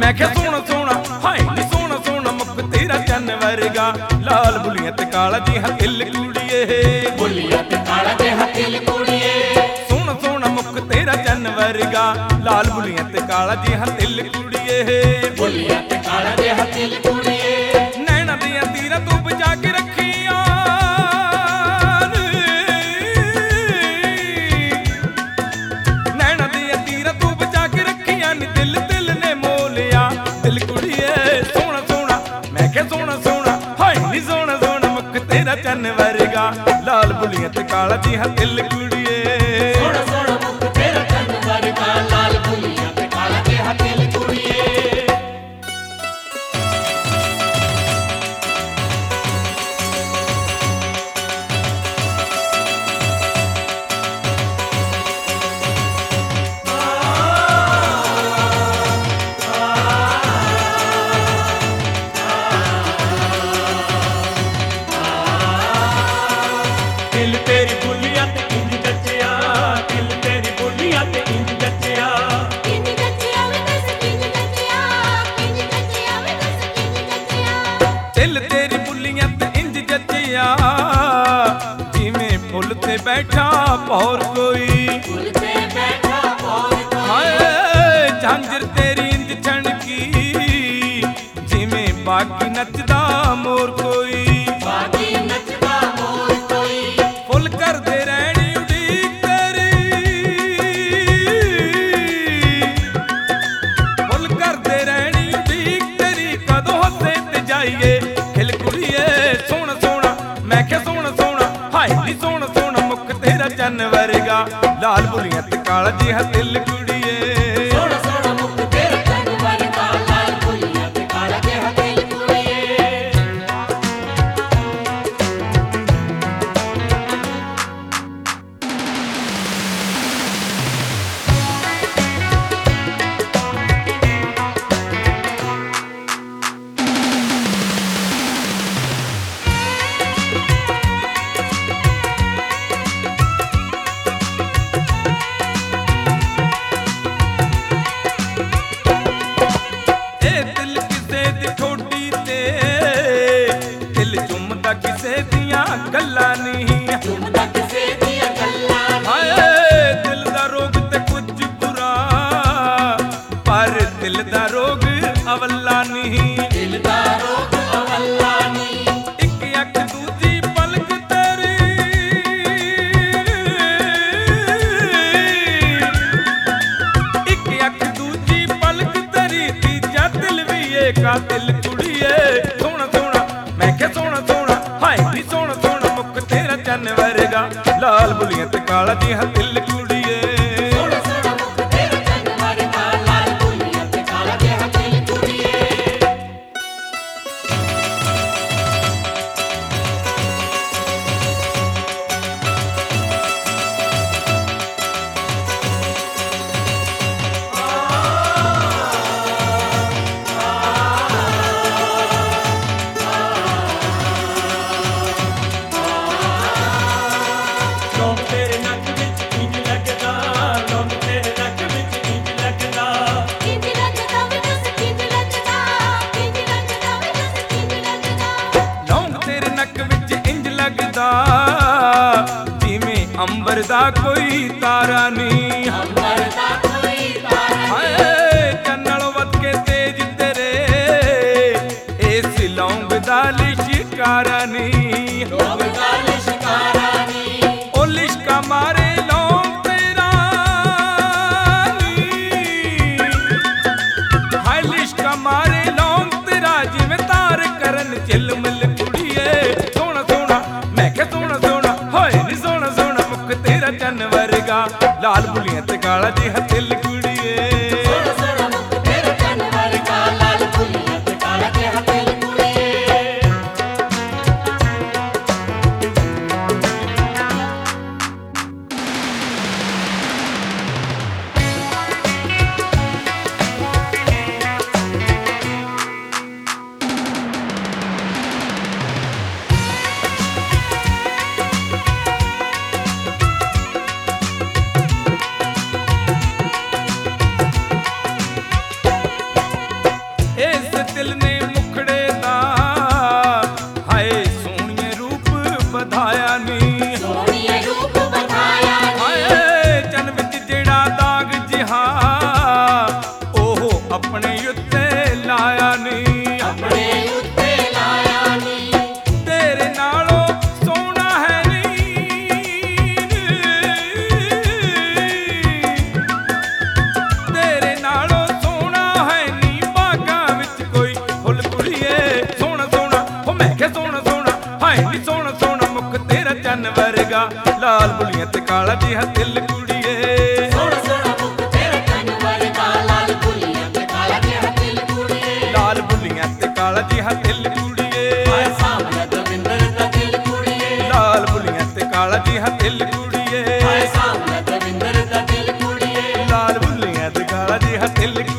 मैं क्या सोना सोना हाय नी सोना सोना मुख तेरा चन्न वर्गा लाल बुलियां ते काला जी हथिल कुड़िए बुलियां ते काला जी हथिल कुड़िए सोना सोना मुख तेरा चन्न वर्गा लाल बुलियां ते काला जी हथिल कुड़िए बुलियां ते काला जी हथिल कुड़िए नैना दियां तीरा तू बचा के रखियां नैना दियां तीरा तू बचा के रखियां नी दिल दिल ने मोलिया दिल कुड़िए सोना सोना मैं क्या सोना सोना हाय नी सोना सोना मुख तेरा चन्न वर्गा लाल बुलियां ते काला जी हथिल कुड़िए सोना सोना मुख तेरा चन्न वर्गा लाल बुलियां ते काला जी हथिल कुड़िए दिल तेरी बुलियां ते इंज जच्चिया दिल तेरी बुलियां ते इंज जच्चिया किंज जच्चिया वे दस किंज जच्चिया वे दस किंज जच्चिया दिल तेरी बुलियां ते इंज जच्चिया जिवें फुल ते बैठा पौर कोई फुल ते बैठा और हाय झांझर तेरी इंज छणकी जिवें बाकी नचदा मोर कोई बागी नचदा मोर कोई फुल कर दे रहनी उड़ीक तेरी फुल कर दे रहनी उड़ीक तेरी कदों हसे ते जाइए खिल कुड़िए सोना सोना मैं क्या सोना सोना हाय नी सोना सोना मुख तेरा चन्न वर्गा लाल बुलियां ते काला जी हथिल कुड़िए सोना सोना मुख तेरा चन्न वर्गा लाल बुलियां ते काला जी हथिल कुड़िए ਇਹ ਦਿਲ ਕਿਸੇ ਦੀ ਠੋਡੀ ਤੇ ਦਿਲ ਚੁੰਮਦਾ ਕਿਸੇ ਦੀਆਂ ਗੱਲਾਂ ਨਹੀਂ ਚੁੰਮਦਾ ਕਿਸੇ ਦੀਆਂ ਗੱਲਾਂ ਹਾਏ ਦਿਲ ਦਾ ਰੋਗ ਤੇ ਕੁਝ ਬੁਰਾ ਪਰ ਦਿਲ ਦਾ ਰੋਗ ਅਵੱਲਾ ਨਹੀਂ ਦਿਲ ਦਾ ਰੋਗ ਅਵੱਲਾ ਨੀ ਇੱਕ ਅੱਖ ਦੂਜੀ ਪਲਕ ਤੇਰੀ ਇੱਕ ਅੱਖ ਦੂਜੀ ਪਲਕ ਤੇਰੀ ਤੀਜਾ ਦਿਲ ਵੀ ਏ ਕਾਤਿਲ ਕੁੜੀਏ ਸੋਹਣਾ ਸੋਹਣਾ ਮੈਂ ਕਿਹਾ ਸੋਹਣਾ ਸੋਹਣਾ ਹਾਏ ਨੀ ਸੋਹਣਾ ਸੋਹਣਾ ਮੁਖ ਤੇਰਾ ਚੰਨ ਵਰਗਾ ਲਾਲ ਬੁਲੀਆਂ ਤੇ ਕਾਲਾ ਜੀ ਹਥਿਲ ਕੁੜੀਏ ਸੋਹਣਾ ਸੋਹਣਾ ਮੁਖ ਤੇਰਾ ਚੰਨ ਵਰਗਾ ਲਾਲ ਬੁਲਿਆਂ ਤੇ ਕਾਲਾ ਜੀ ਹਥਿਲ ਕੁੜੀਏ ਲੋਕ ਤੇਰੇ ਨੱਕ ਵਿੱਚ ਇੰਜ ਲੱਗਦਾ ਲੋਕ ਤੇਰੇ ਨੱਕ ਵਿੱਚ ਇੰਜ ਲੱਗਦਾ ਕਿੰਜ ਲੱਗਦਾ ਵੇ ਦਸ ਕਿੰਜ ਲੱਗਦਾ ਕਿੰਜ ਲੱਗਦਾ ਵੇ ਦਸ ਕਿੰਜ ਲੱਗਦਾ ਲੌਂਗ ਤੇਰੇ ਨੱਕ ਵਿੱਚ ਇੰਜ ਲੱਗਦਾ ਜਿਵੇਂ ਅੰਬਰ ਦਾ ਕੋਈ ਤਾਰਾ ਨਹੀਂ ਅੰਬਰ ਦਾ ਕੋਈ ਤਾਰਾ ਹਾਏ ਚੰਨਲੋਂ ਵੱਧ ਕੇ ਤੇਜ ਤੇਰੇ ਇਸ ਲੌਂਗ ਦਾ ਲਿਸ਼ਕਾਰਾ ਨਹੀਂ ਲੋਕ ਦਾ ਲਿਸ਼ਕਾਰਾ ਨੀ ਉਹ ਲਿਸ਼ਕਾ ਮਾਰੇ ਲੌਂਗ ਤੇਰਾ ਨੀ ਹਾਏ ਲਿਸ਼ਕਾ ਮਾਰੇ ਲੌਂਗ ਤੇਰਾ ਜਿਵੇਂ ਤਾਰ ਕਰਨ ਝਿਲਮਿਲ ਕੁੜੀਏ ਸੋਹਣਾ ਸੋਹਣਾ ਮੈਂ ਕਿਹਾ ਸੋਹਣਾ ਸੋਹਣਾ ਹੋਏ ਨੀ ਸੋਹਣਾ ਸੋਹਣਾ ਮੁਖ ਤੇਰਾ ਚੰਨ ਵਰਗਾ ਲਾਲ ਬੁਲੀਆਂ ਤੇ ਕਾਲਾ ਜੀ ਹਥਿਲ ਕੁੜੀਏ ਸੋਹਣਾ ਸੋਹਣਾ ਮੁਖ ਤੇਰਾ ਚੰਨ ਵਰਗਾ ਲਾਲ ਬੁਲਿਆਂ ਤੇ ਕਾਲਾ ਜੀ ਹਥਿਲ ਕੁੜੀਏ ਵਧਾਇਆ ਨੀ ਸੋਹਣੀਏ ਰੂਪ ਵਧਾਇਆ ਨੀ ਹਾਏ ਚੰਨ ਵਿੱਚ ਜਿਹੜਾ ਦਾਗ ਜਿਹਾ ਉਹ ਆਪਣੇ ਉੱਤੇ ਲਾਇਆ ਨੀ ਆਪਣੇ ਉੱਤੇ ਲਾਇਆ ਨੀ ਤੇਰੇ ਨਾਲੋਂ ਸੋਹਣਾ ਹੈ ਨੀ ਤੇਰੇ ਨਾਲੋਂ ਸੋਹਣਾ ਹੈ ਨੀ ਬਾਗਾਂ ਵਿੱਚ ਕੋਈ ਫੁੱਲ ਕੁੜੀਏ ਸੋਹਣਾ ਸੋਹਣਾ ਹੋ ਮੈਂ ਕਿਹਾ ਸੋਹਣਾ ਸੋਹਣਾ ਹਾਏ ਨੀ ਸੋਹਣਾ ਸੋਹਣਾ ਮੁਖ ਤੇਰਾ ਚੰਨ ਵਰਗਾ ਲਾਲ ਬੁਲੀਆਂ ਤੇ ਕਾਲਾ ਜਿਹਾ ਦਿਲ ਕੁੜੀਏ ਸੋਹਣਾ ਸੋਹਣਾ ਮੁਖ ਤੇਰਾ ਚੰਨ ਵਰਗਾ ਲਾਲ ਬੁਲੀਆਂ ਤੇ ਕਾਲਾ ਜਿਹਾ ਦਿਲ ਕੁੜੀਏ ਲਾਲ ਬੁਲੀਆਂ ਤੇ ਕਾਲਾ ਜਿਹਾ ਦਿਲ ਕੁੜੀਏ ਹਾਏ ਸਾਹਮਣੇ ਦਵਿੰਦਰ ਦਾ ਦਿਲ ਕੁੜੀਏ ਲਾਲ ਬੁਲੀਆਂ ਤੇ ਕਾਲਾ ਜਿਹਾ ਦਿਲ ਕੁੜੀਏ ਹਾਏ ਸਾਹਮਣੇ ਦਵਿੰਦਰ ਦਾ ਦਿਲ ਕੁੜੀਏ ਲਾਲ ਬੁਲੀਆਂ ਤੇ ਕਾਲਾ ਜਿਹਾ ਦਿਲ